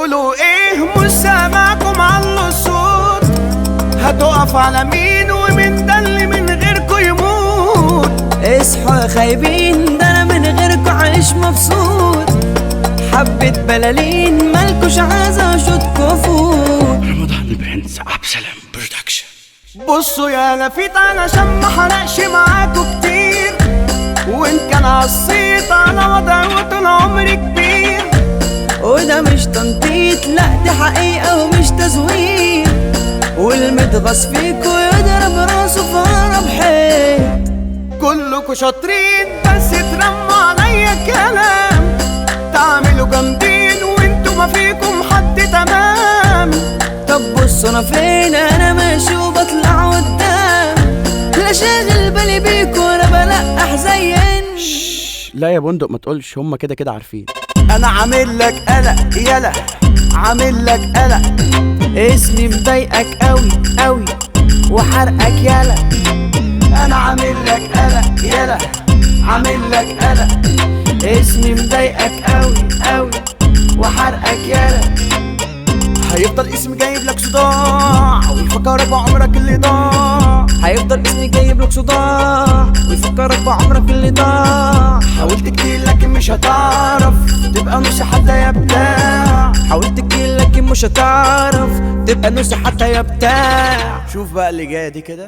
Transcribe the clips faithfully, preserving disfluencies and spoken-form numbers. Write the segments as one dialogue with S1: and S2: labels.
S1: بتقولوا ايه؟ مش سامعكم علوا الصوت. هتقف على مين ومين ده اللي من غيركوا يموت؟
S2: اصحوا يا خايبين، ده انا من غيركوا عايش مبسوط. حبة بلالين مالكوش عايزة اشوطكوا فوت.
S3: رمضان برنس عبد السلام برودكشن.
S1: بصوا يا لفيت علشان ما حرقش معاكوا كتير، وان كان عالصيت على وضعي وطول عمري كبير.
S2: وده مش تنطيط، لا دي حقيقة ومش تزوير. والمتغص فيكوا يضرب راسه في أقرب حيط.
S1: كلكوا شاطرين بس ترموا عليا كلام، تعملوا جامدين وانتوا ما فيكم حد تمام.
S2: طب بصوا انا فين، انا ماشي وبطلع قدام. لا شاغل بالي بيكوا وانا بلقح زين.
S3: لا يا بندق ما تقولش، هما كده كده عارفين.
S1: انا عامل لك قلق يلا، عامل لك قلق.
S2: اسمي مضايقك قوي قوي وحرقك يلا.
S1: انا عامل لك قلق يلا، عامل لك قلق.
S2: اسمي مضايقك قوي قوي وحرقك يلا.
S1: هيفضل اسمي جايب لك صداع ويفكرك بعمرك اللي ضاع.
S2: هيفضل اسمي جايب لك صداع ويفكرك بعمرك اللي ضاع.
S1: حاولت كتير لكن مش هتعرف تبقى نص حتى يا بتاع.
S2: حاولت كتير لكن مش هتعرف تبقى نص حتى يا بتاع.
S1: شوف بقى اللي جايه دي كده.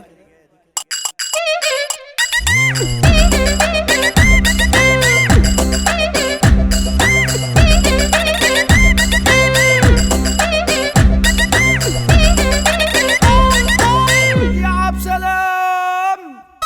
S1: يا عبد السلام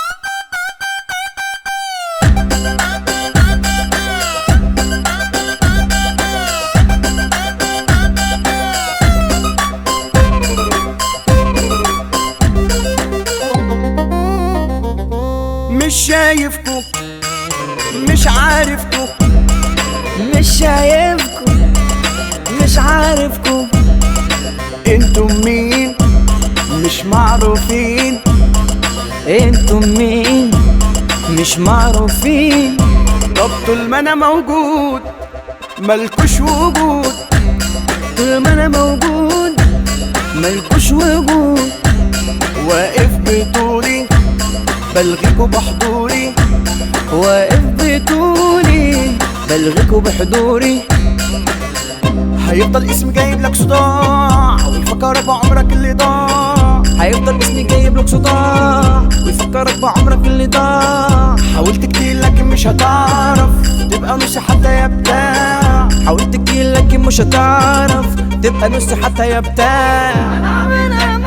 S1: مش شايفكوا، مش عارفكوا،
S2: مش شايفكوا، مش عارفكوا.
S1: انتم مين؟ مش معروفين.
S2: انتم مين؟ مش معروفين.
S1: طب طول ما انا موجود ملكوش وجود.
S2: طول ما انا موجود ملكوش وجود.
S1: واقف بطولي بلغيكوا بحضوري.
S2: واقف بطولي بلغيكوا بحضوري.
S1: هيفضل اسمي جايب لك صداع ويفكرك بعمرك اللي ضاع.
S2: هيفضل اسمي جايب لك صداع ويفكرك بعمرك اللي ضاع.
S1: حاولت كتير لكن مش هتعرف تبقى نص حتى يا بتاع.
S2: حاولت كتير لكن مش هتعرف تبقى نص حتى يا بتاع. انا عاملها